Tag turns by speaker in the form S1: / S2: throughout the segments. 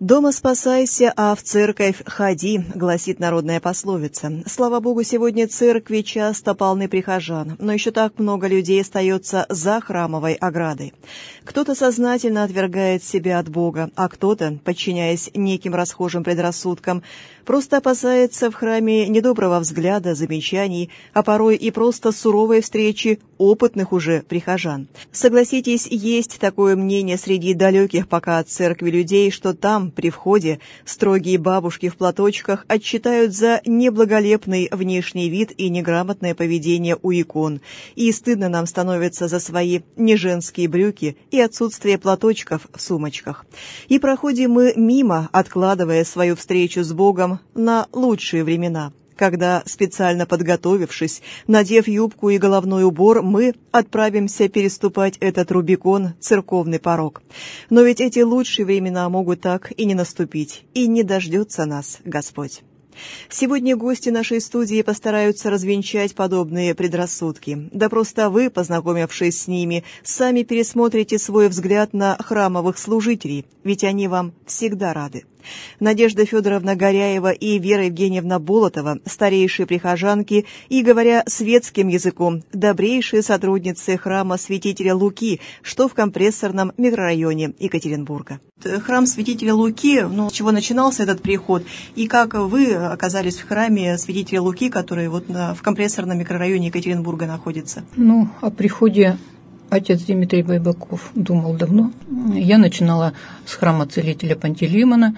S1: «Дома спасайся, а в церковь ходи», — гласит народная пословица. Слава Богу, сегодня церкви часто полны прихожан, но еще так много людей остается за храмовой оградой. Кто-то сознательно отвергает себя от Бога, а кто-то, подчиняясь неким расхожим предрассудкам, просто опасается в храме недоброго взгляда, замечаний, а порой и просто суровой встречи опытных уже прихожан. Согласитесь, есть такое мнение среди далеких пока от церкви людей, что там, при входе, строгие бабушки в платочках отчитают за неблаголепный внешний вид и неграмотное поведение у икон, и стыдно нам становится за свои неженские брюки и отсутствие платочков в сумочках. И проходим мы мимо, откладывая свою встречу с Богом на лучшие времена, когда, специально подготовившись, надев юбку и головной убор, мы отправимся переступать этот Рубикон, церковный порог. Но ведь эти лучшие времена могут так и не наступить, и не дождется нас Господь. Сегодня гости нашей студии постараются развенчать подобные предрассудки. Да просто вы, познакомившись с ними, сами пересмотрите свой взгляд на храмовых служителей, ведь они вам всегда рады. Надежда Федоровна Горяева и Вера Евгеньевна Болотова, старейшие прихожанки и, говоря светским языком, добрейшие сотрудницы храма святителя Луки, что в компрессорном микрорайоне Екатеринбурга. Храм святителя Луки, с чего начинался этот приход, и как вы оказались в храме святителя Луки, который в компрессорном микрорайоне Екатеринбурга находится?
S2: О приходе отец Дмитрий Байбаков думал давно. Я начинала с храма целителя Пантелеймона,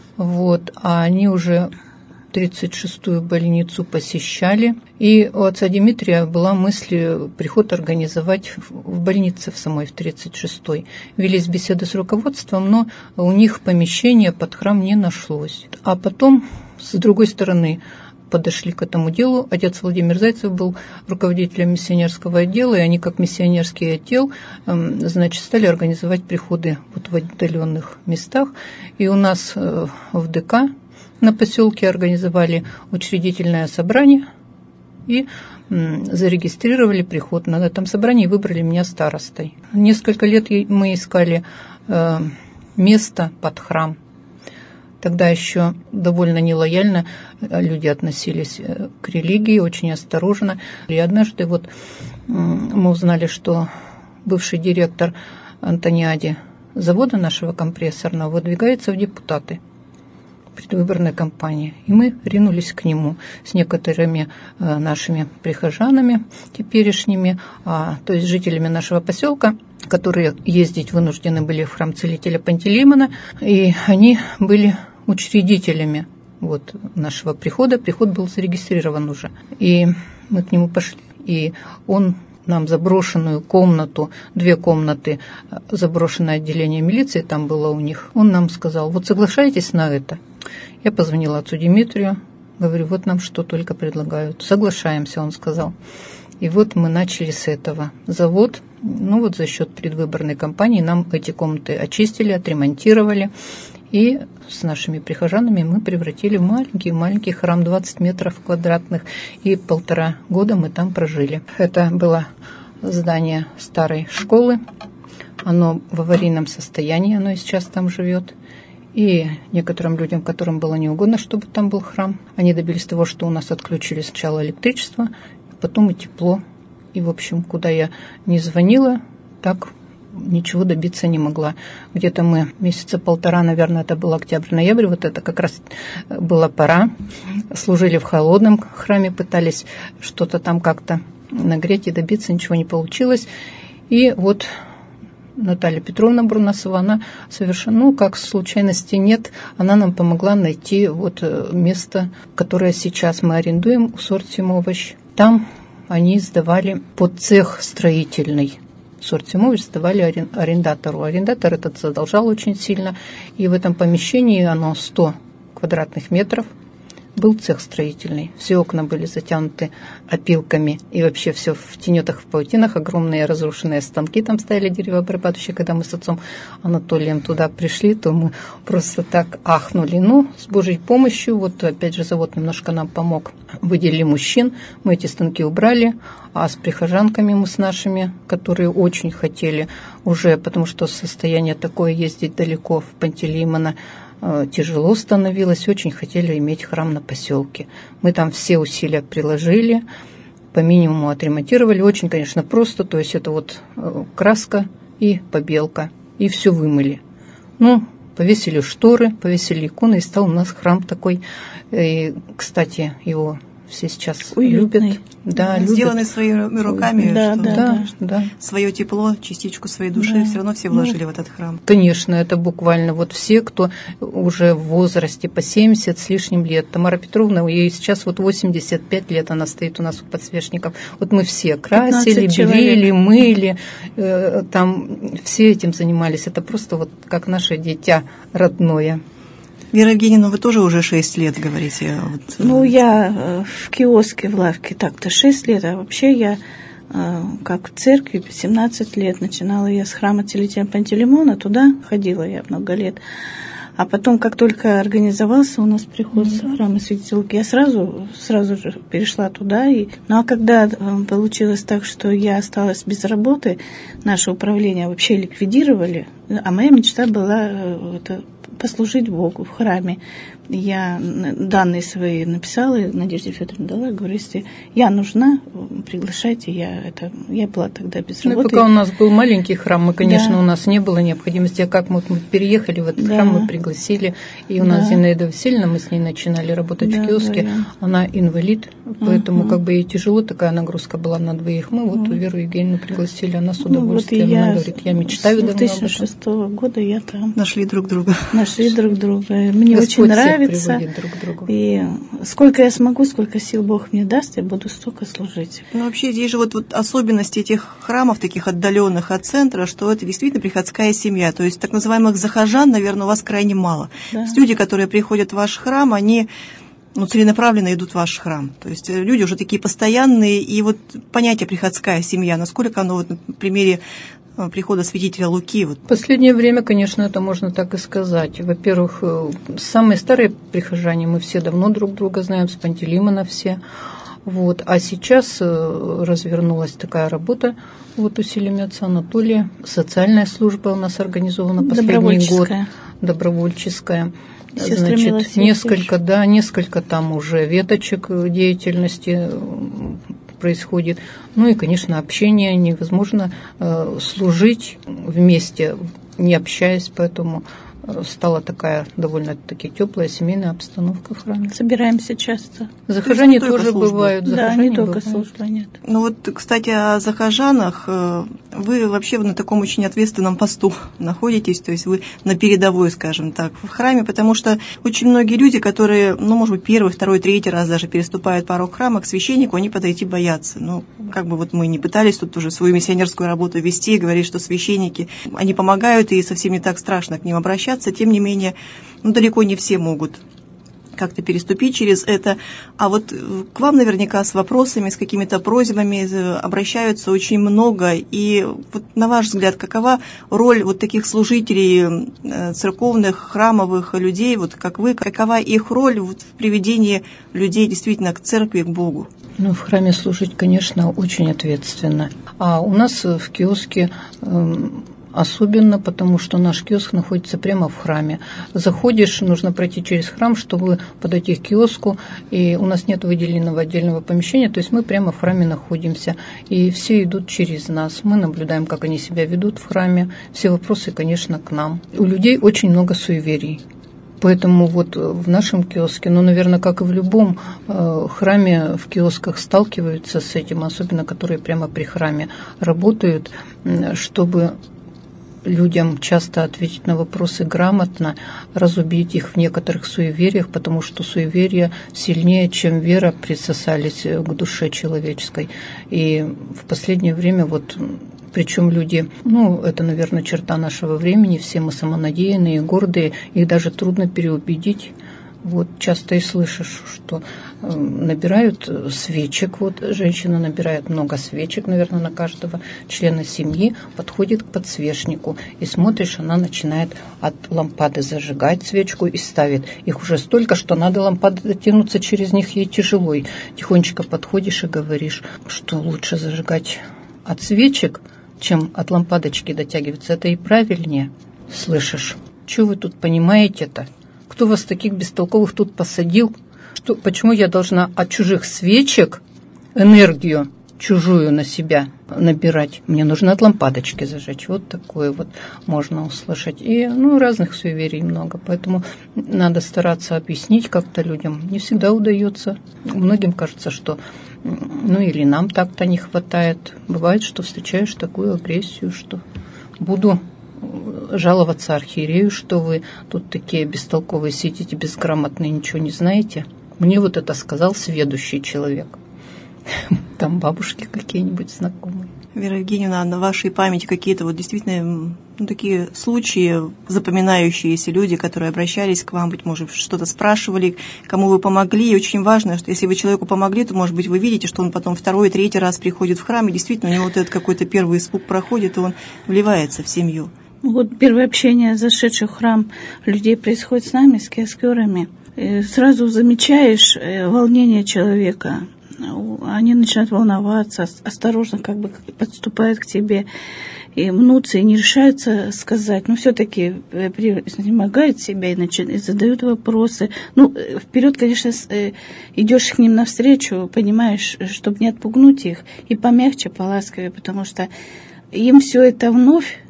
S2: а они уже 36-ю больницу посещали. И у отца Дмитрия была мысль приход организовать в больнице в самой, в 36-й. Велись беседы с руководством, но у них помещения под храм не нашлось. А потом, с другой стороны, подошли к этому делу. Отец Владимир Зайцев был руководителем миссионерского отдела, и они, как миссионерский отдел, стали организовать приходы в отдаленных местах. И у нас в ДК на поселке организовали учредительное собрание и зарегистрировали приход. На этом собрании выбрали меня старостой. Несколько лет мы искали место под храм. Тогда еще довольно нелояльно люди относились к религии, очень осторожно. И однажды мы узнали, что бывший директор Антониади завода нашего компрессорного выдвигается в депутаты предвыборной кампании. И мы ринулись к нему с некоторыми нашими прихожанами теперешними, то есть жителями нашего поселка, которые ездить вынуждены были в храм целителя Пантелеймона, и они были учредителями нашего прихода. Приход был зарегистрирован уже. И мы к нему пошли, и он нам заброшенную комнату, 2 комнаты, заброшенное отделение милиции там было у них, он нам сказал: соглашайтесь на это. Я позвонила отцу Дмитрию, говорю: нам что только предлагают. Соглашаемся, он сказал. И мы начали с этого. Завод, за счет предвыборной кампании нам эти комнаты очистили, отремонтировали. И с нашими прихожанами мы превратили в маленький храм, 20 метров квадратных. И 1,5 года мы там прожили. Это было здание старой школы. Оно в аварийном состоянии, оно и сейчас там живет. И некоторым людям, которым было неугодно, чтобы там был храм, они добились того, что у нас отключили сначала электричество, потом и тепло. И, куда я не звонила, так ничего добиться не могла. Где-то мы месяца 1,5, наверное, это был октябрь-ноябрь, это как раз была пора. Служили в холодном храме, пытались что-то там как-то нагреть и добиться, ничего не получилось. И Наталья Петровна Бурнасова, она совершенно, как случайности нет, она нам помогла найти место, которое сейчас мы арендуем у Сортим Овощ. Там они сдавали под цех строительный. Сортим Овощ сдавали арендатору. Арендатор этот задолжал очень сильно. И в этом помещении, оно 100 квадратных метров, был цех строительный. Все окна были затянуты опилками. И вообще все в тенетах, в паутинах. Огромные разрушенные станки там стояли деревообрабатывающие. Когда мы с отцом Анатолием туда пришли, то мы просто так ахнули. С Божьей помощью, опять же, завод немножко нам помог. Выделили мужчин, мы эти станки убрали. А с прихожанками мы с нашими, которые очень хотели уже, потому что состояние такое, ездить далеко в Пантелеймоно, тяжело становилось, очень хотели иметь храм на поселке. Мы там все усилия приложили, по минимуму отремонтировали. Очень, конечно, просто, то есть это вот краска и побелка, и все вымыли. Ну, повесили шторы, повесили иконы, и стал у нас храм такой. И, кстати, его все сейчас
S3: уютный.
S2: Любят. Да,
S1: сделанный своими руками,
S2: да.
S1: Свое тепло, частичку своей души все равно все вложили в этот храм.
S2: Конечно, это буквально вот все, кто уже в возрасте по 70 с лишним лет. Тамара Петровна, ей сейчас вот 85 лет, она стоит у нас у подсвечников. Вот мы все красили, белили, мыли, там все этим занимались. Это просто вот как наше дитя родное.
S1: Вера Евгеньевна, вы тоже уже 6 лет говорите?
S3: Ну, я в киоске, в лавке так-то 6 лет, а вообще я как в церкви 17 лет. Начинала я с храма целителя Пантелеймона, туда ходила я много лет. А потом, как только организовался у нас приход с храма Святителя Луки, я сразу же перешла туда. Ну, а когда получилось так, что я осталась без работы, наше управление вообще ликвидировали, а моя мечта была послужить Богу в храме. Я данные свои написала, Надежде Федоровне дала, говорю, если я нужна, приглашайте, я была тогда без работы.
S2: Ну, пока у нас был маленький храм, мы, конечно, у нас не было необходимости, а как мы переехали в этот храм, мы пригласили, и у нас Зинаида Васильевна, мы с ней начинали работать в киоске, она инвалид, поэтому как бы ей тяжело, такая нагрузка была на двоих. Мы вот Веру Евгеньевну пригласили, она с удовольствием, она говорит, я мечтаю давно об этом.
S3: С 2006 года я там.
S1: Нашли друг друга.
S3: Мне Господь очень нравится.
S2: Друг к другу.
S3: И сколько я смогу, сколько сил Бог мне даст, я буду столько служить.
S1: Ну, вообще, здесь же вот особенности этих храмов, таких отдаленных от центра, что это действительно приходская семья. То есть так называемых захожан, наверное, у вас крайне мало. Да. Люди, которые приходят в ваш храм, они целенаправленно идут в ваш храм. То есть люди уже такие постоянные. И вот понятие приходская семья, насколько оно вот на примере прихода святителя Луки.
S2: В последнее время, конечно, это можно так и сказать. Во-первых, самые старые прихожане, мы все давно друг друга знаем, с Пантелеймона все. Вот. А сейчас развернулась такая работа усилиями отца Анатолия. Социальная служба у нас организована последний год. Добровольческая. Значит, несколько там уже веточек деятельности происходит. Ну и, конечно, общение. Невозможно служить вместе, не общаясь, поэтому стала такая довольно-таки теплая семейная обстановка в храме.
S3: Собираемся часто.
S2: Захожане тоже бывают.
S3: Да, не только служба, нет.
S1: Ну вот, кстати, о захожанах. Вы вообще на таком очень ответственном посту находитесь, то есть вы на передовой, скажем так, в храме, потому что очень многие люди, которые, может быть, первый, второй, третий раз даже переступают порог храма, к священнику они подойти боятся. Мы не пытались тут уже свою миссионерскую работу вести, говорить, что священники, они помогают, и совсем не так страшно к ним обращаться. Тем не менее, далеко не все могут как-то переступить через это. А вот к вам наверняка с вопросами, с какими-то просьбами обращаются очень много. И вот на ваш взгляд, какова роль таких служителей церковных, храмовых людей, как вы, какова их роль в приведении людей действительно к церкви, к Богу?
S2: В храме служить, конечно, очень ответственно. А у нас в киоске особенно, потому что наш киоск находится прямо в храме. Заходишь, нужно пройти через храм, чтобы подойти к киоску, и у нас нет выделенного отдельного помещения, то есть мы прямо в храме находимся, и все идут через нас. Мы наблюдаем, как они себя ведут в храме. Все вопросы, конечно, к нам. У людей очень много суеверий. Поэтому в нашем киоске, наверное, как и в любом храме, в киосках сталкиваются с этим, особенно которые прямо при храме работают, чтобы людям часто ответить на вопросы грамотно, разубедить их в некоторых суевериях, потому что суеверия сильнее, чем вера, присосались к душе человеческой. И в последнее время причем люди, это, наверное, черта нашего времени, все мы самонадеянные, гордые, их даже трудно переубедить. Часто и слышишь, что набирают свечек, женщина набирает много свечек, наверное, на каждого члена семьи, подходит к подсвечнику, и смотришь, она начинает от лампады зажигать свечку и ставит. Их уже столько, что надо лампады дотянуться, через них ей тяжело. И тихонечко подходишь и говоришь, что лучше зажигать от свечек, чем от лампадочки дотягиваться. Это и правильнее. Слышишь, что вы тут понимаете-то? кто вас таких бестолковых тут посадил? Почему я должна от чужих свечек энергию чужую на себя набирать? Мне нужно от лампадочки зажечь. Вот такое вот можно услышать. И разных суеверий много. Поэтому надо стараться объяснить как-то людям. Не всегда удается. Многим кажется, что или нам так-то не хватает. Бывает, что встречаешь такую агрессию, что буду жаловаться архиерею, что вы тут такие бестолковые сидите, безграмотные, ничего не знаете. Мне вот это сказал сведущий человек. Там бабушки какие-нибудь знакомые.
S1: Вера Евгеньевна, на вашей памяти какие-то вот действительно такие случаи, запоминающиеся люди, которые обращались к вам, быть может, что-то спрашивали, кому вы помогли. И очень важно, что если вы человеку помогли, то, может быть, вы видите, что он потом второй, третий раз приходит в храм, и действительно у него вот этот какой-то первый испуг проходит, и он вливается в семью.
S3: Вот первое общение зашедших в храм людей происходит с нами, с киоскерами. Сразу замечаешь волнение человека. Они начинают волноваться, осторожно как бы подступают к тебе и мнутся, и не решаются сказать. Но все-таки изнемогают себя и задают вопросы. Вперед, конечно, идешь к ним навстречу, понимаешь, чтобы не отпугнуть их, и помягче, поласковее, потому что им все это вновь,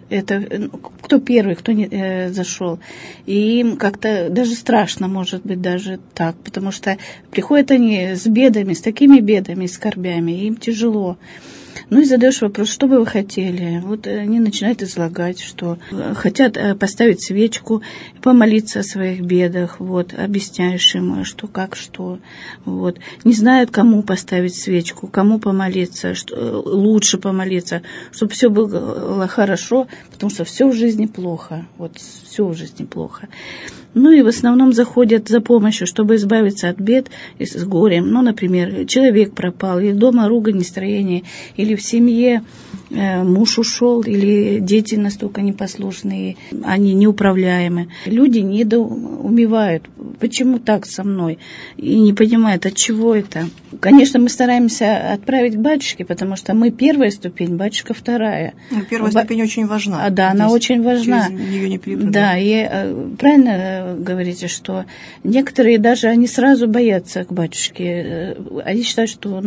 S3: кто первый, кто не зашел. И им как-то даже страшно, может быть, даже так, потому что приходят они с бедами, с такими бедами, с скорбями, и им тяжело. И задаешь вопрос, что бы вы хотели? Вот они начинают излагать, что хотят поставить свечку, помолиться о своих бедах, объясняешь им, что как, что. Не знают, кому поставить свечку, кому помолиться, что лучше помолиться, чтобы все было хорошо, потому что все в жизни плохо, все в жизни плохо. И в основном заходят за помощью, чтобы избавиться от бед и с горем. Например, человек пропал, или дома ругань, нестроение, или в семье муж ушел, или дети настолько непослушные, они неуправляемы. Люди недоумевают, почему так со мной, и не понимают, от чего это. Конечно, мы стараемся отправить к батюшке, потому что мы первая ступень, батюшка вторая.
S1: Первая ступень очень важна.
S3: Да, она очень важна.
S1: Через нее не перепрыгнуть.
S3: Да, и правильно говорите, что некоторые даже, они сразу боятся к батюшке. Они считают, что,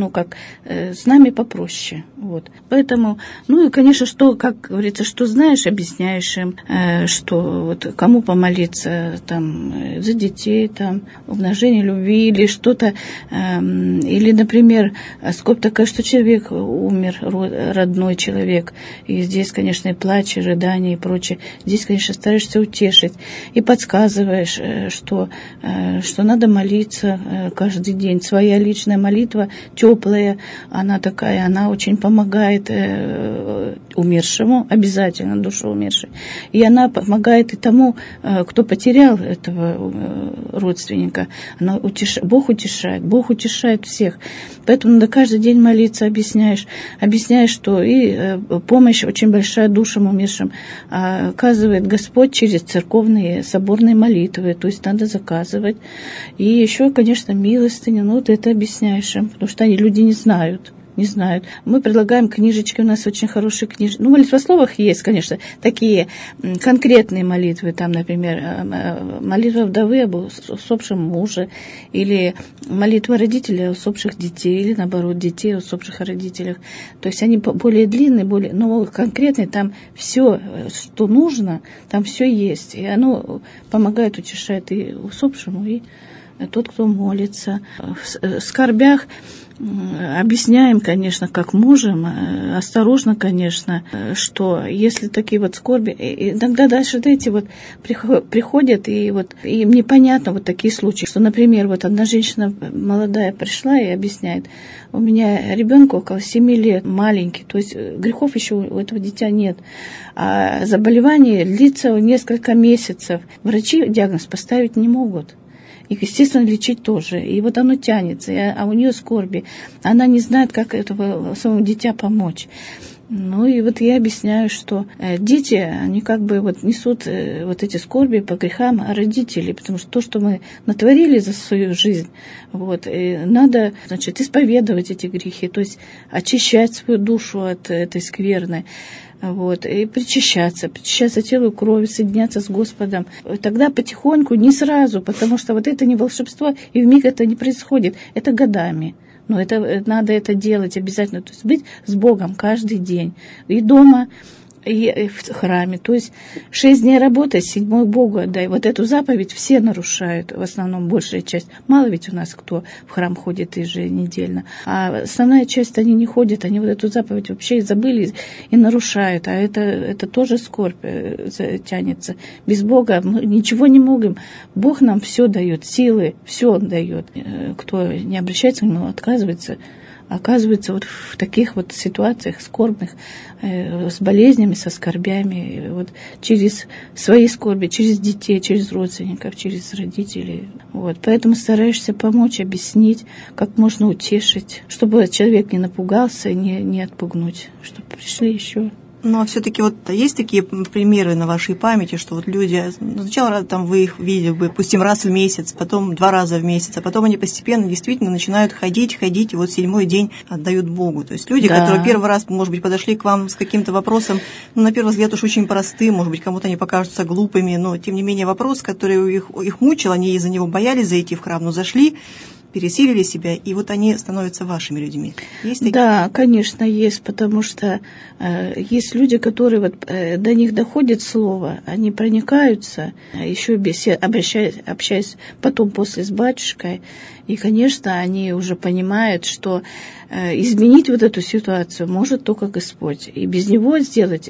S3: с нами попроще. Поэтому, и, конечно, что, как говорится, что знаешь, объясняешь им, что кому помолиться, за детей, умножение любви или что-то, или, например, скоп такая, что человек умер, родной человек, и здесь, конечно, и плач, и рыдание, и прочее. Здесь, конечно, стараешься утешить и подсказываешь, что надо молиться каждый день. Своя личная молитва, теплая, она такая, она очень помогает умершему, обязательно душе умершей. И она помогает и тому, кто потерял этого родственника. Бог утешает всех. Поэтому надо каждый день молиться, объясняешь, что и помощь очень большая душам умершим оказывает Господь через церковные соборные молитвы, то есть надо заказывать. И еще, конечно, милостыню, ты это объясняешь им, потому что люди не знают. Мы предлагаем книжечки, у нас очень хорошие книжки. В молитвословах есть, конечно, такие конкретные молитвы, например, молитва вдовы об усопшем муже, или молитва родителей о усопших детей, или, наоборот, детей о усопших родителях. То есть они более длинные, но конкретные, там все, что нужно, там все есть. И оно помогает, утешает и усопшему, и тот, кто молится. В скорбях объясняем, конечно, как можем, осторожно, конечно, что если такие скорби, иногда дальше эти приходят, и им непонятно такие случаи, что, например, одна женщина молодая пришла и объясняет, у меня ребенку около 7 лет, маленький, то есть грехов еще у этого дитя нет, а заболевание длится несколько месяцев, врачи диагноз поставить не могут. И, естественно, лечить тоже. И оно тянется, а у нее скорби. Она не знает, как этого своему дитя помочь. И я объясняю, что дети, они несут эти скорби по грехам родителей, потому что то, что мы натворили за свою жизнь, надо, исповедовать эти грехи, то есть очищать свою душу от этой скверны. вот, и причащаться телу и крови, соединяться с Господом. Тогда потихоньку, не сразу, потому что вот это не волшебство, и вмиг это не происходит, это годами. Но это, надо это делать обязательно, то есть быть с Богом каждый день. И дома, и в храме. То есть 6 дней работай, 7-й Богу отдай. Вот эту заповедь все нарушают, в основном большая часть. Мало ведь у нас кто в храм ходит еженедельно. А основная часть, они не ходят, они вот эту заповедь вообще забыли и нарушают. А это тоже скорбь тянется. Без Бога мы ничего не можем. Бог нам все дает, силы, все Он дает. Кто не обращается к Нему, оказывается вот в таких вот ситуациях скорбных, с болезнями, со скорбями, вот через свои скорби, через детей, через родственников, через родителей. Вот. Поэтому стараешься помочь, объяснить, как можно утешить, чтобы человек не напугался, не отпугнуть, чтобы пришли еще.
S1: Ну, а все-таки вот есть такие примеры на вашей памяти, что вот люди, сначала там вы их видели, допустим, раз в месяц, потом 2 раза в месяц, а потом они постепенно действительно начинают ходить, и вот 7-й день отдают Богу. То есть люди, которые первый раз, может быть, подошли к вам с каким-то вопросом, ну, на первый взгляд уж очень простым, может быть, кому-то они покажутся глупыми, но, тем не менее, вопрос, который их мучил, они из-за него боялись зайти в храм, но зашли, пересилили себя, и вот они становятся вашими людьми. Есть такие? Да,
S3: конечно, есть, потому что есть люди, которые вот, до них доходит слово, они проникаются, еще общаясь потом после с батюшкой, и, конечно, они уже понимают, что изменить вот эту ситуацию может только Господь. И без Него сделать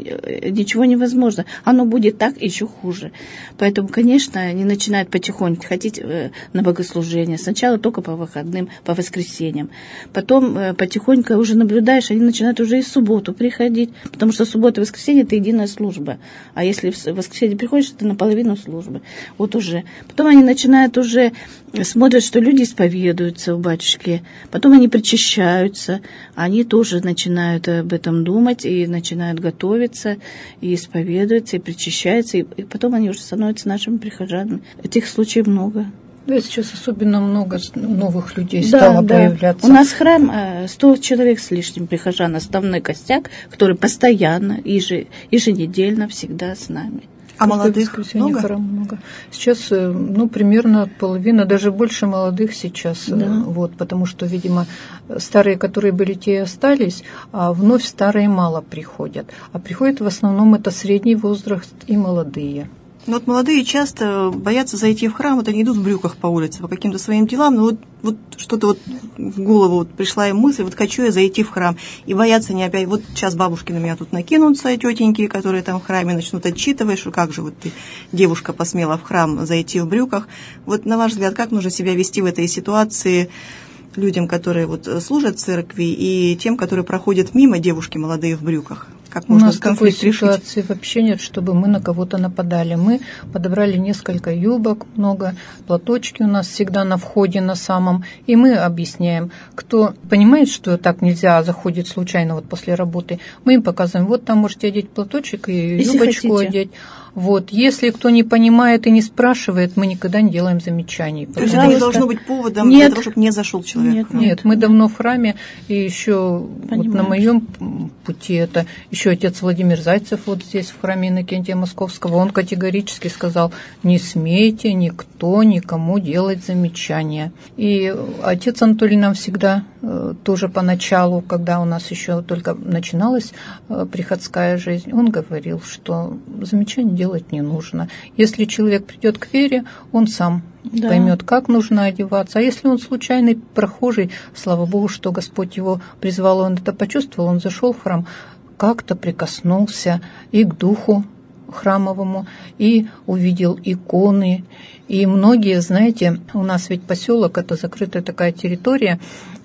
S3: ничего невозможно. Оно будет так еще хуже. Поэтому, конечно, они начинают потихоньку ходить на богослужение. Сначала только по выходным, по воскресеньям. Потом потихоньку уже наблюдаешь, они начинают уже и в субботу приходить. Потому что суббота и воскресенье – это единая служба. А если в воскресенье приходишь, это наполовину службы. Вот уже. Потом они начинают уже смотрят, что люди исповедуются у батюшки. Потом они причащаются. Они тоже начинают об этом думать и начинают готовиться, и исповедуются, и причащаются. И потом они уже становятся нашими прихожанами. Этих случаев много.
S2: Да, сейчас особенно много новых людей стало появляться.
S3: У нас храм 100 человек с лишним прихожан, основной костяк, который постоянно, еженедельно всегда с нами.
S1: А молодых
S2: много? Сейчас, примерно половина, даже больше молодых сейчас.
S3: Да.
S2: Вот, потому что, видимо, старые, которые были, те и остались, а вновь старые мало приходят. А приходят в основном это средний возраст и молодые.
S1: Ну вот молодые часто боятся зайти в храм, вот они идут в брюках по улице по каким-то своим делам, но вот что-то вот в голову вот пришла им мысль, вот хочу я зайти в храм, и боятся не опять, вот сейчас бабушки на меня тут накинутся, тетеньки, которые там в храме начнут отчитывать, что как же вот ты, девушка, посмела в храм зайти в брюках. Вот на ваш взгляд, как нужно себя вести в этой ситуации людям, которые вот служат в церкви, и тем, которые проходят мимо, девушки молодые в брюках? Как
S2: можно у нас такой ситуации вообще нет, чтобы мы на кого-то нападали. Мы подобрали несколько юбок, много, платочки у нас всегда на входе на самом, и мы объясняем, кто понимает, что так нельзя, а заходит случайно вот после работы, мы им показываем, вот там можете одеть платочек и юбочку одеть. Вот. Если кто не понимает и не спрашивает, мы никогда не делаем замечаний.
S1: То есть это не должно быть поводом для того, чтобы не зашел человек?
S2: Нет, мы давно в храме, и еще вот на моем пути это еще отец Владимир Зайцев вот здесь в храме Иннокентия Московского, он категорически сказал, не смейте никто никому делать замечания. И отец Анатолий нам всегда тоже поначалу, когда у нас еще только начиналась приходская жизнь, он говорил, что замечания делать не нужно. Если человек придет к вере, он сам поймет, как нужно одеваться. А если он случайный прохожий, слава Богу, что Господь его призвал, он это почувствовал, он зашел в храм, как-то прикоснулся и к духу храмовому, и увидел иконы. И многие, знаете, у нас ведь поселок, это закрытая такая территория,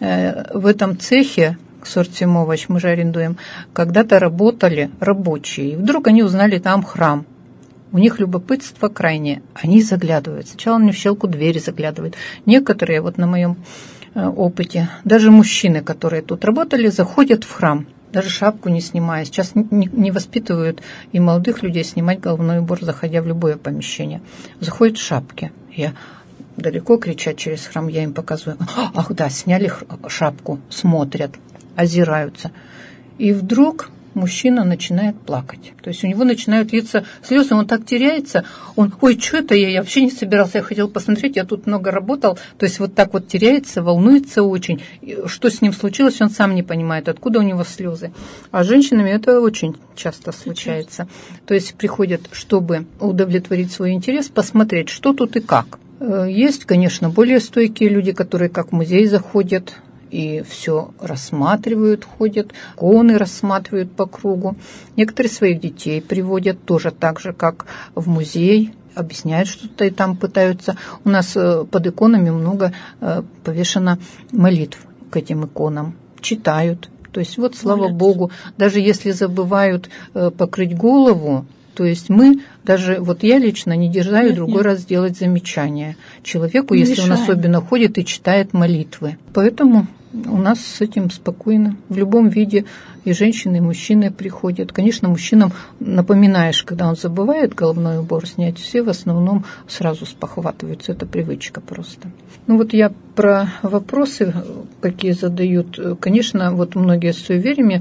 S2: в этом цехе сортим овощ, мы же арендуем, когда-то работали рабочие. И вдруг они узнали, там храм. У них любопытство крайнее. Они заглядывают. Сначала они в щелку двери заглядывают. Некоторые, вот на моем опыте, даже мужчины, которые тут работали, заходят в храм, даже шапку не снимая. Сейчас не воспитывают и молодых людей снимать головной убор, заходя в любое помещение. Заходят в шапке. Я далеко кричать через храм, я им показываю. Ах да, сняли шапку, смотрят, озираются. И вдруг мужчина начинает плакать. То есть у него начинают литься слезы, он так теряется, он, ой, что это я вообще не собирался, я хотел посмотреть, я тут много работал. То есть вот так вот теряется, волнуется очень. Что с ним случилось, он сам не понимает, откуда у него слезы. А с женщинами это очень часто случается. То есть приходят, чтобы удовлетворить свой интерес, посмотреть, что тут и как. Есть, конечно, более стойкие люди, которые как в музей заходят и все рассматривают, ходят, иконы рассматривают по кругу. Некоторые своих детей приводят тоже так же, как в музей, объясняют что-то и там пытаются. У нас под иконами много повешено молитв к этим иконам, читают. То есть вот, слава Богу, даже если забывают покрыть голову, то есть мы, даже вот я лично не дерзаю другой раз делать замечания человеку, не если мешаем. Он особенно ходит и читает молитвы. Поэтому у нас с этим спокойно. В любом виде и женщины, и мужчины приходят. Конечно, мужчинам напоминаешь, когда он забывает головной убор снять, все в основном сразу спохватываются. Это привычка просто. Ну вот я про вопросы, какие задают. Конечно, вот многие с суевериями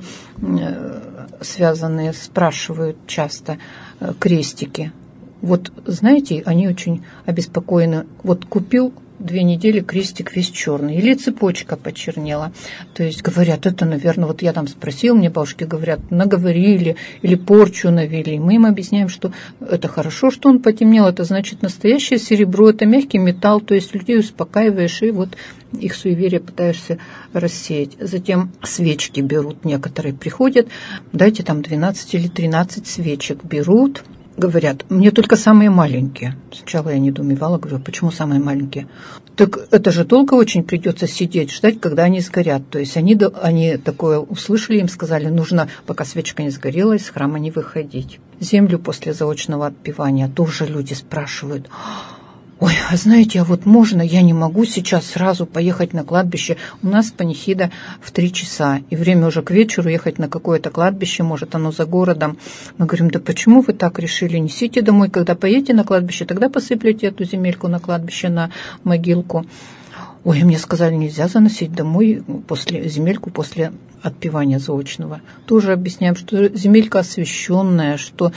S2: связанные спрашивают часто крестики. Вот знаете, они очень обеспокоены. Вот купил 2 недели крестик весь черный, или цепочка почернела. То есть говорят, это, наверное, вот я там спросил, мне бабушки говорят, наговорили или порчу навели. Мы им объясняем, что это хорошо, что он потемнел, это значит настоящее серебро, это мягкий металл, то есть людей успокаиваешь и вот их суеверие пытаешься рассеять. Затем свечки берут, некоторые приходят, дайте там 12 или 13 свечек берут. Говорят, мне только самые маленькие. Сначала я недоумевала, говорю, почему самые маленькие? Так это же долго очень придется сидеть, ждать, когда они сгорят. То есть они такое услышали, им сказали, нужно, пока свечка не сгорела, из храма не выходить. Землю после заочного отпевания тоже люди спрашивают. Ой, а знаете, а вот можно, я не могу сейчас сразу поехать на кладбище. У нас панихида в 3 часа, и время уже к вечеру ехать на какое-то кладбище, может, оно за городом. Мы говорим, да почему вы так решили? Несите домой, когда поедете на кладбище, тогда посыплете эту земельку на кладбище, на могилку. Ой, мне сказали, нельзя заносить домой земельку после отпевания заочного. Тоже объясняем, что земелька освященная, что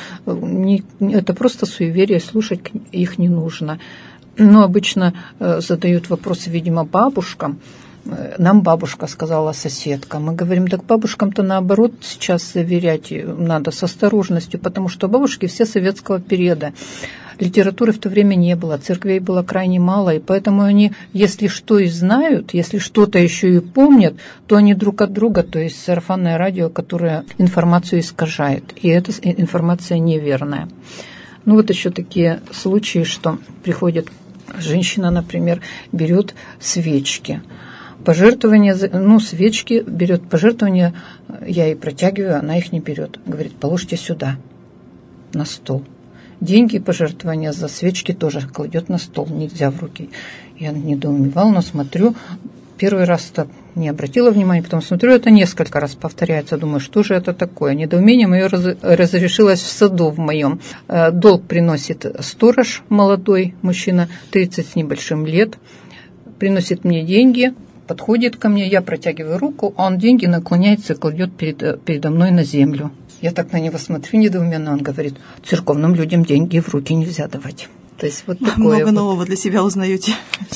S2: это просто суеверие, слушать их не нужно. Но обычно задают вопросы, видимо, бабушкам. Нам бабушка сказала, соседка. Мы говорим, так бабушкам-то наоборот сейчас заверять надо с осторожностью, потому что бабушки все советского периода. Литературы в то время не было, церквей было крайне мало, и поэтому они, если что и знают, если что-то еще и помнят, то они друг от друга, то есть сарафанное радио, которое информацию искажает, и эта информация неверная. Ну вот еще такие случаи, что приходит женщина, например, берет свечки. Пожертвования, свечки берет, пожертвования я ей протягиваю, она их не берет. Говорит, положите сюда, на стол. Деньги, пожертвования за свечки тоже кладет на стол, нельзя в руки. Я недоумевала, но смотрю, первый раз-то не обратила внимания, потом смотрю, это несколько раз повторяется, думаю, что же это такое? Недоумение мое разрешилось в саду в моем. Долг приносит сторож, молодой мужчина, 30 с небольшим лет, приносит мне деньги, подходит ко мне, я протягиваю руку, а он деньги наклоняется и кладет передо мной на землю. Я так на него смотрю недоуменно, он говорит, церковным людям деньги в руки нельзя давать. То есть вот такое.
S1: Много нового для себя узнаете.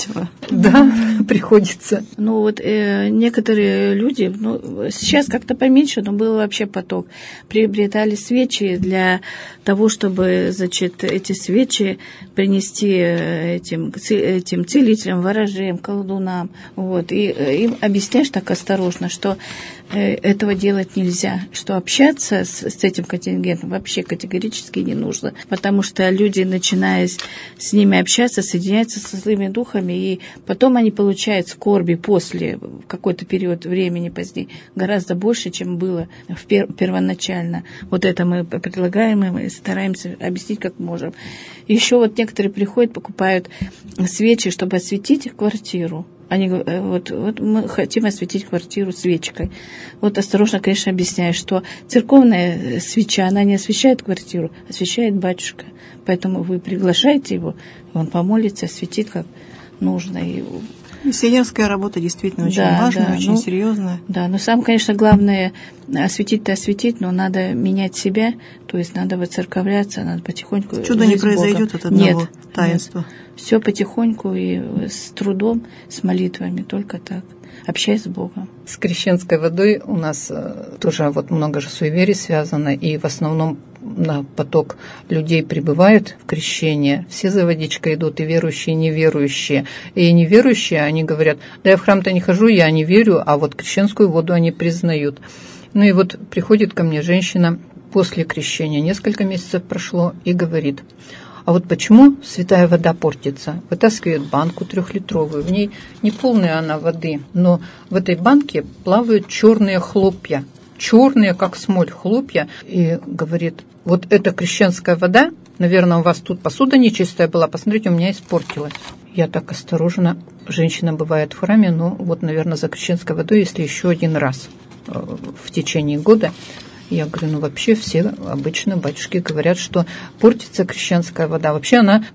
S2: Да, приходится.
S3: Ну вот некоторые люди, сейчас как-то поменьше, но был вообще поток, приобретали свечи для того, чтобы, эти свечи принести этим целителям, ворожеям, колдунам. Вот. И им объясняешь так осторожно, что этого делать нельзя, что общаться с этим контингентом вообще категорически не нужно, потому что люди, начиная с ними общаться, соединяются со злыми духами, и потом они получают скорби после, в какой-то период времени позднее, гораздо больше, чем было первоначально. Вот это мы предлагаем, и мы стараемся объяснить, как можем. Еще вот некоторые приходят, покупают свечи, чтобы осветить их квартиру. Они говорят, вот мы хотим осветить квартиру свечкой. Вот осторожно, конечно, объясняю, что церковная свеча, она не освещает квартиру, освещает батюшка. Поэтому вы приглашаете его, и он помолится, осветит как нужно. И
S1: Миссионерская работа действительно очень важная, очень серьезная.
S3: Да, но самое, конечно, главное осветить-то осветить, но надо менять себя, то есть надо воцерковляться, надо потихоньку.
S1: Чудо не произойдет от одного таинства. Нет.
S3: Все потихоньку и с трудом, с молитвами, только так. Общаясь с Богом.
S2: С крещенской водой у нас тоже вот много же суеверий связано, и в основном на поток людей прибывает в крещение, все за водичкой идут, и верующие, и неверующие. И неверующие, они говорят, да я в храм-то не хожу, я не верю, а вот крещенскую воду они признают. Ну и вот приходит ко мне женщина после крещения, несколько месяцев прошло, и говорит: а вот почему святая вода портится? Вытаскивает банку 3-литровую, в ней не полная она воды, но в этой банке плавают черные хлопья, черные, как смоль, хлопья, и говорит: вот эта крещенская вода, наверное, у вас тут посуда нечистая была, посмотрите, у меня испортилась. Я так осторожно, женщина бывает в храме, но вот, наверное, за крещенской водой, если еще один раз в течение года. Я говорю, ну вообще все обычно батюшки говорят, что портится крещенская вода. Вообще она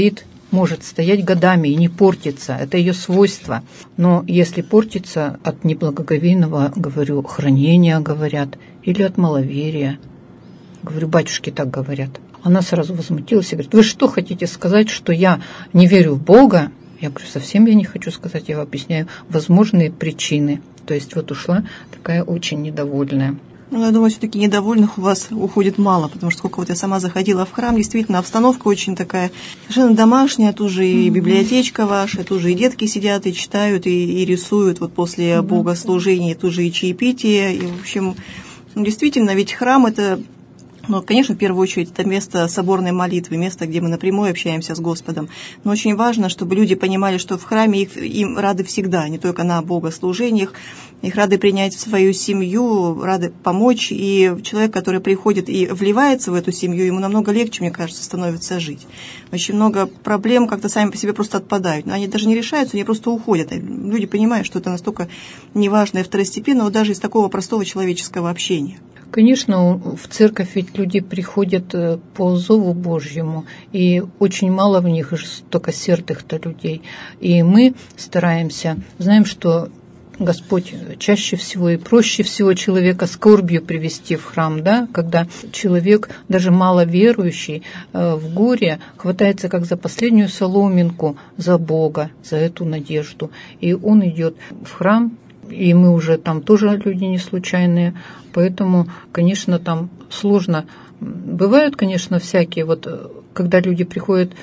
S2: может стоять годами и не портится. Это ее свойство. Но если портится от неблагоговейного, говорю, хранения, говорят, или от маловерия. Говорю, батюшки так говорят. Она сразу возмутилась и говорит: вы что хотите сказать, что я не верю в Бога? Я говорю, совсем я не хочу сказать, я объясняю возможные причины. То есть вот ушла такая очень недовольная.
S1: Ну, я думаю, все-таки недовольных у вас уходит мало, потому что сколько вот я сама заходила в храм, действительно, обстановка очень такая совершенно домашняя, тут же и библиотечка ваша, тут же и детки сидят, и читают, и рисуют вот после богослужения, тут же и чаепитие, и, в общем, действительно, ведь храм – это... Ну, конечно, в первую очередь, это место соборной молитвы, место, где мы напрямую общаемся с Господом. Но очень важно, чтобы люди понимали, что в храме им рады всегда, не только на богослужениях. Их рады принять в свою семью, рады помочь. И человек, который приходит и вливается в эту семью, ему намного легче, мне кажется, становится жить. Очень много проблем как-то сами по себе просто отпадают. Но они даже не решаются, они просто уходят. Люди понимают, что это настолько неважное, второстепенно, вот даже из такого простого человеческого общения.
S2: Конечно, в церковь ведь люди приходят по зову Божьему, и очень мало в них жестокосердых-то людей. И мы стараемся, знаем, что Господь чаще всего и проще всего человека скорбью привести в храм, да, когда человек, даже маловерующий, в горе хватается как за последнюю соломинку за Бога, за эту надежду. И он идет в храм, и мы уже там тоже люди не случайные, поэтому, конечно, там сложно. Бывают, конечно, всякие, вот когда люди приходят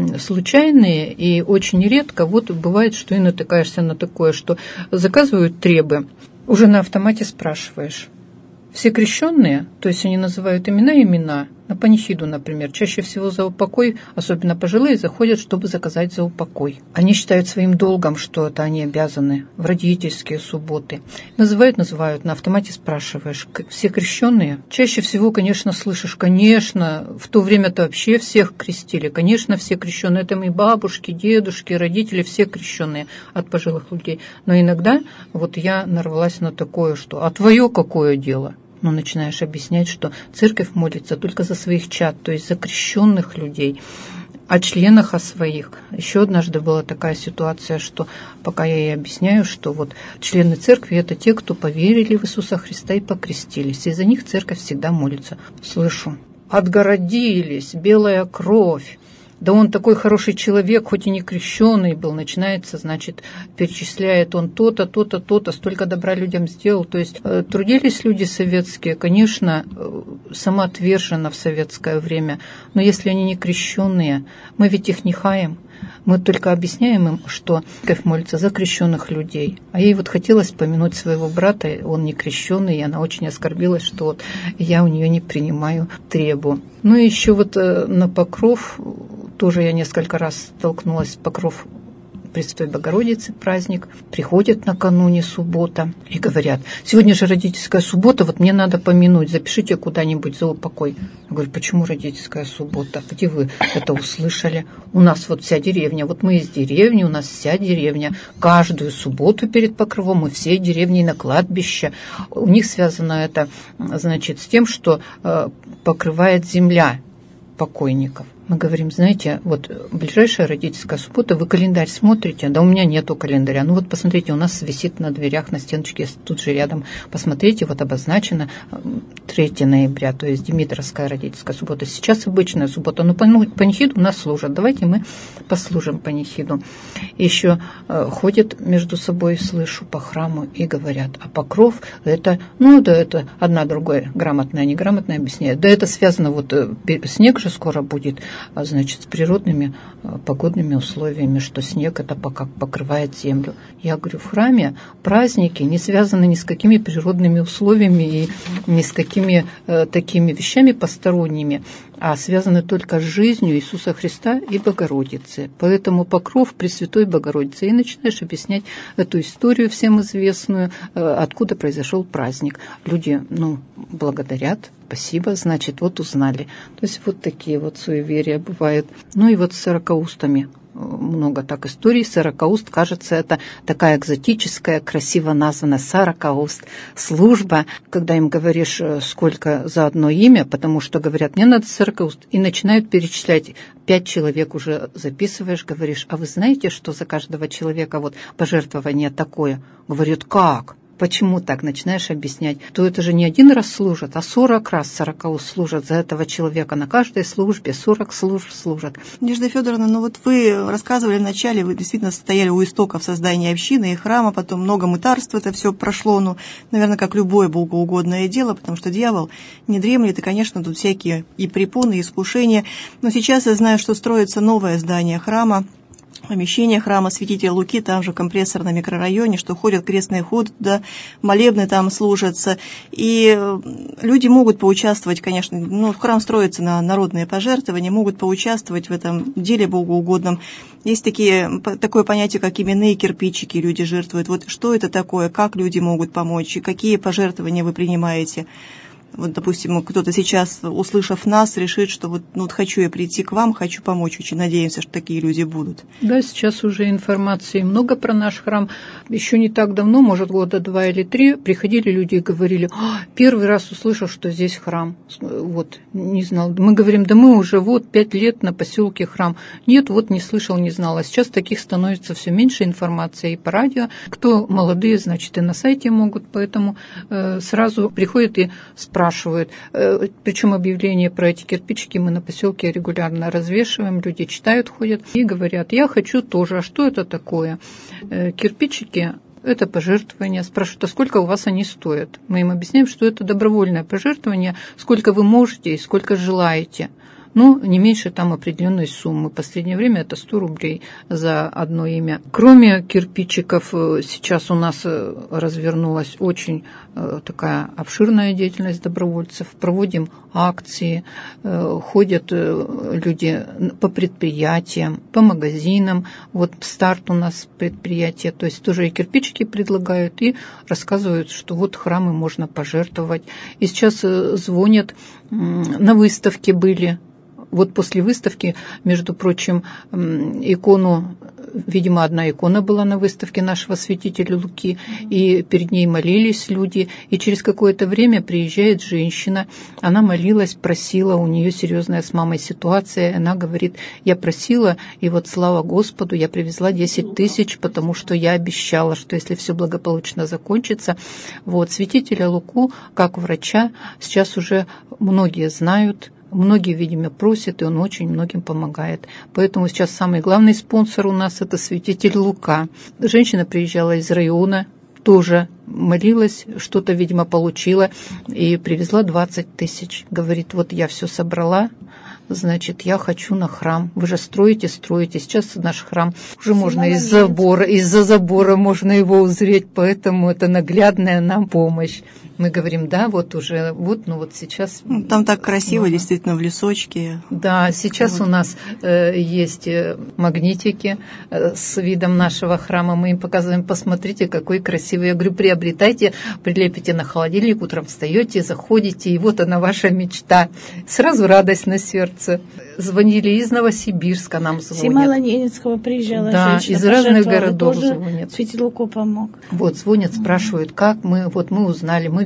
S2: случайные, и очень редко, вот бывает, что и натыкаешься на такое, что заказывают требы, уже на автомате спрашиваешь. Все крещенные, то есть они называют имена, на панихиду, например, чаще всего за упокой, особенно пожилые, заходят, чтобы заказать за упокой. Они считают своим долгом, что это они обязаны в родительские субботы. Называют, на автомате спрашиваешь, все крещенные? Чаще всего, конечно, слышишь, конечно, в то время-то вообще всех крестили, конечно, все крещенные, это мои бабушки, дедушки, родители, все крещенные от пожилых людей. Но иногда вот я нарвалась на такое, что а твое какое дело? Но начинаешь объяснять, что церковь молится только за своих чад, то есть за крещенных людей, о членах о своих. Еще однажды была такая ситуация, что пока я ей объясняю, что вот члены церкви – это те, кто поверили в Иисуса Христа и покрестились, и за них церковь всегда молится. Слышу: отгородились, белая кровь. Да он такой хороший человек, хоть и не крещеный был, начинается, значит, перечисляет он то-то, то-то, то-то, столько добра людям сделал. То есть трудились люди советские, конечно, самоотверженно в советское время, но если они не крещенные, мы ведь их не хаем. Мы только объясняем им, что церковь молится за крещенных людей. А ей вот хотелось помянуть своего брата, он не крещенный, и она очень оскорбилась, что вот я у нее не принимаю требу. Ну и еще вот на Покров, тоже я несколько раз столкнулась с Покров, Пресвятой Богородицы праздник, приходят накануне суббота и говорят: сегодня же родительская суббота, вот мне надо помянуть, запишите куда-нибудь за упокой. Я говорю: почему родительская суббота? Где вы это услышали? У нас вот вся деревня, вот мы из деревни, у нас вся деревня, каждую субботу перед Покровом мы все деревни на кладбище. У них связано это, значит, с тем, что покрывает земля покойников. Мы говорим, знаете, вот ближайшая родительская суббота, вы календарь смотрите? Да у меня нету календаря. Ну вот посмотрите, у нас висит на дверях, на стеночке, тут же рядом. Посмотрите, вот обозначено 3 ноября, то есть Димитровская родительская суббота. Сейчас обычная суббота, но панихиду у нас служат. Давайте мы послужим панихиду. Еще ходят между собой, слышу, по храму и говорят, а покров это, ну да, это одна другой грамотная, неграмотная объясняет. Да это связано, вот снег же скоро будет, значит, с природными погодными условиями, что снег это как покрывает землю. Я говорю, в храме праздники не связаны ни с какими природными условиями и ни с какими такими вещами посторонними, а связаны только с жизнью Иисуса Христа и Богородицы. Поэтому покров Пресвятой Богородицы. И начинаешь объяснять эту историю всем известную, откуда произошел праздник. Люди, благодарят. Спасибо, значит, вот узнали. То есть вот такие вот суеверия бывают. Ну и вот с сорокаустами. Много так историй. Сорокауст, кажется, это такая экзотическая, красиво названная сорокауст служба, когда им говоришь, сколько за одно имя, потому что говорят, мне надо сорокауст, и начинают перечислять. 5 человек уже записываешь, говоришь, а вы знаете, что за каждого человека вот пожертвование такое? Говорят, как? Почему так? Начинаешь объяснять. То это же не один раз служат, а 40 раз сорокауст служат за этого человека. На каждой службе 40 служб служат.
S1: Надежда Федоровна, вот вы рассказывали вначале, вы действительно стояли у истоков создания общины и храма, потом много мытарств, это все прошло, наверное, как любое богоугодное дело, потому что дьявол не дремлет, и, конечно, тут всякие и препоны, и искушения. Но сейчас я знаю, что строится новое здание храма, помещение храма Святителя Луки, там же в компрессорном микрорайоне, что ходят крестные ходы туда, молебны там служатся. И люди могут поучаствовать, конечно, храм строится на народные пожертвования, могут поучаствовать в этом деле богоугодном. Есть такое понятие, как именные кирпичики люди жертвуют. Вот что это такое, как люди могут помочь, и какие пожертвования вы принимаете? Вот, допустим, кто-то сейчас, услышав нас, решит, что хочу я прийти к вам, хочу помочь. Очень надеемся, что такие люди будут.
S2: Да, сейчас уже информации много про наш храм. Еще не так давно, может, 2 года или 3, приходили люди и говорили, первый раз услышал, что здесь храм. Вот, не знал. Мы говорим, да мы уже 5 лет на поселке храм. Нет, не слышал, не знал. А сейчас таких становится все меньше информации и по радио. Кто молодые, значит, и на сайте могут. Поэтому сразу приходят и спрашивают. Причем объявления про эти кирпичики мы на поселке регулярно развешиваем, люди читают, ходят и говорят, я хочу тоже, а что это такое? Кирпичики – это пожертвование. Спрашивают, а сколько у вас они стоят? Мы им объясняем, что это добровольное пожертвование, сколько вы можете и сколько желаете. Не меньше там определенной суммы. В последнее время это 100 рублей за одно имя. Кроме кирпичиков, сейчас у нас развернулась очень такая обширная деятельность добровольцев. Проводим акции, ходят люди по предприятиям, по магазинам. Вот старт у нас предприятие, то есть тоже и кирпичики предлагают, и рассказывают, что храмы можно пожертвовать. И сейчас звонят, на выставке были. После выставки, между прочим, икону, видимо, одна икона была на выставке нашего святителя Луки, и перед ней молились люди, и через какое-то время приезжает женщина, она молилась, просила, у нее серьезная с мамой ситуация, она говорит, я просила, и слава Господу, я привезла 10 тысяч, потому что я обещала, что если все благополучно закончится, святителя Луку, как врача, сейчас уже многие знают. Многие, видимо, просят, и он очень многим помогает. Поэтому сейчас самый главный спонсор у нас – это святитель Лука. Женщина приезжала из района, тоже молилась, что-то, видимо, получила, и привезла 20 тысяч. Говорит, я все собрала, значит, я хочу на храм. Вы же строите. Сейчас наш храм уже можно из-за забора можно его узреть, поэтому это наглядная нам помощь. Мы говорим, сейчас...
S1: Там так красиво, действительно, в лесочке.
S2: Да, сейчас у нас есть магнитики с видом нашего храма. Мы им показываем, посмотрите, какой красивый. Я говорю, приобретайте, прилепите на холодильник, утром встаете, заходите, и она ваша мечта. Сразу радость на сердце. Звонили из Новосибирска, нам звонят.
S3: Симала-Ненецкого приезжала женщина.
S2: Из разных городов звонят.
S3: Святитель Луку помог.
S2: Звонят, спрашивают, как мы узнали, мы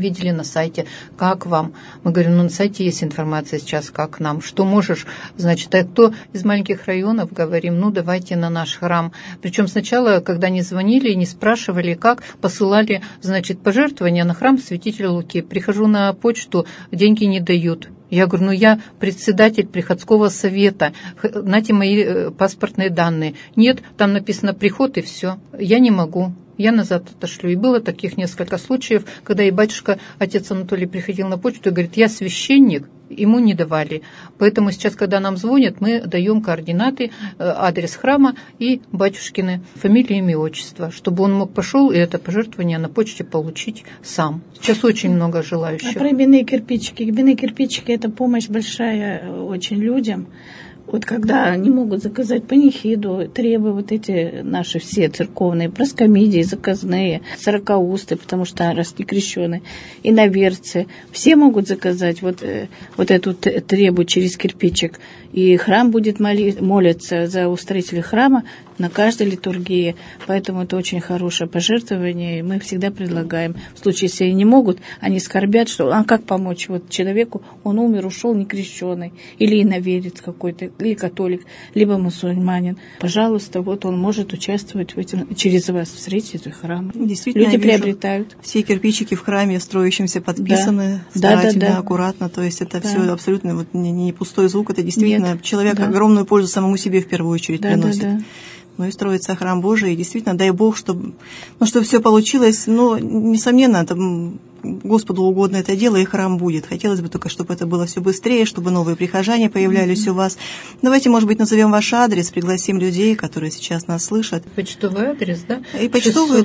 S2: видели на сайте, как вам? Мы говорим, на сайте есть информация сейчас, как нам, что можешь, значит, а кто из маленьких районов, говорим, давайте на наш храм. Причем сначала, когда не звонили, не спрашивали, как, посылали, значит, пожертвования на храм святителя Луки. Прихожу на почту, деньги не дают. Я говорю, я председатель приходского совета, знаете, мои паспортные данные. Нет, там написано приход и все. Я не могу. Я назад отошлю. И было таких несколько случаев, когда и батюшка, отец Анатолий, приходил на почту и говорит, я священник, ему не давали. Поэтому сейчас, когда нам звонят, мы даем координаты, адрес храма и батюшкины фамилии, имя, отчество, чтобы он пошел и это пожертвование на почте получить сам. Сейчас очень много желающих.
S3: А про бины кирпичики. Бины кирпичики – это помощь большая очень людям. Вот когда они могут заказать панихиду, требы вот эти наши все церковные, проскомидии, заказные, сорокаусты, потому что раз не крещеные, иноверцы, все могут заказать вот эту требу через кирпичик. И храм будет молиться за устроителя храма на каждой литургии. Поэтому это очень хорошее пожертвование. И мы всегда предлагаем. В случае, если они не могут, они скорбят, что как помочь вот человеку, он умер, ушел некрещенный, или иноверец какой-то, или католик, либо мусульманин. Пожалуйста, вот он может участвовать в этом, через вас в строительстве храма.
S1: Действительно,
S3: люди приобретают.
S1: Все кирпичики в храме строящимся подписаны, старательно, аккуратно. То есть это все абсолютно вот не пустой звук, это действительно человек огромную пользу самому себе в первую очередь приносит. Ну и строится храм Божий, и действительно, дай Бог, чтобы все получилось, несомненно, это Господу угодно это дело, и храм будет. Хотелось бы только, чтобы это было все быстрее, чтобы новые прихожане появлялись у вас. Давайте, может быть, назовем ваш адрес, пригласим людей, которые сейчас нас слышат.
S2: Почтовый адрес, да?
S1: И почтовый,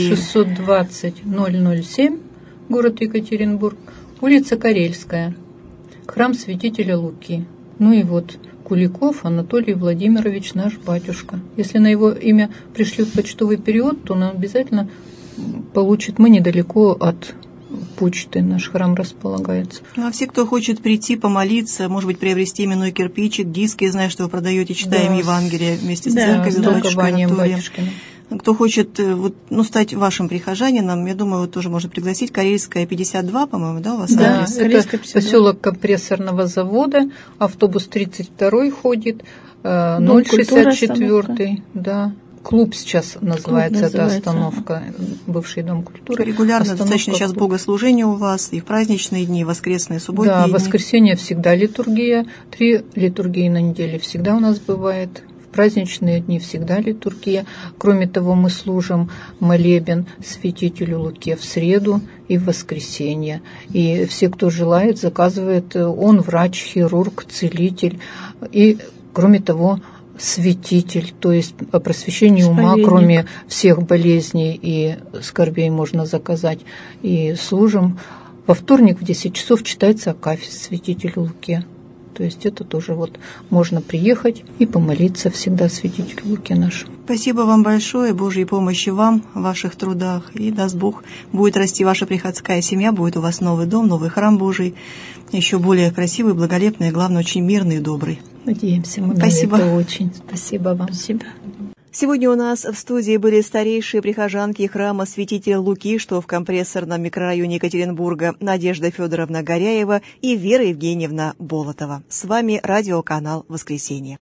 S2: 620-007, город Екатеринбург, улица Карельская, храм святителя Луки. И Куликов Анатолий Владимирович, наш батюшка. Если на его имя пришлют почтовый перевод, то он обязательно получит. Мы недалеко от почты, наш храм располагается.
S1: А все, кто хочет прийти, помолиться, может быть, приобрести именной кирпичик, диски, я знаю, что вы продаете, читаем Евангелие вместе с церковью,
S2: с толкованием батюшкиным.
S1: Кто хочет стать вашим прихожанином, я думаю, тоже можно пригласить. Карельская, 52, по-моему, да, у вас адрес?
S2: Да, это поселок компрессорного завода, автобус 32 ходит, 064, да. Клуб сейчас называется, эта остановка, бывший дом культуры.
S1: Регулярно достаточно сейчас богослужения у вас, и в праздничные дни, и воскресные, субботние дни.
S2: Да, воскресенье всегда литургия, 3 литургии на неделе всегда у нас бывает. В праздничные дни всегда литургия. Кроме того, мы служим молебен святителю Луке в среду и в воскресенье. И все, кто желает, заказывает. Он врач, хирург, целитель. И, кроме того, святитель, то есть по просвещению ума, кроме всех болезней и скорбей можно заказать. И служим. Во вторник в 10 часов читается акафист святителю Луке. То есть это тоже можно приехать и помолиться всегда святителю Луке нашему.
S1: Спасибо вам большое, Божьей помощи вам в ваших трудах. И даст Бог, будет расти ваша приходская семья, будет у вас новый дом, новый храм Божий, еще более красивый, благолепный, и, главное, очень мирный и добрый.
S2: Надеемся мы
S1: Спасибо.
S2: на это очень. Спасибо вам.
S3: Спасибо.
S1: Сегодня у нас в студии были старейшие прихожанки храма святителя Луки, что в компрессорном микрорайоне Екатеринбурга, Надежда Федоровна Горяева и Вера Евгеньевна Болотова. С вами радиоканал «Воскресенье».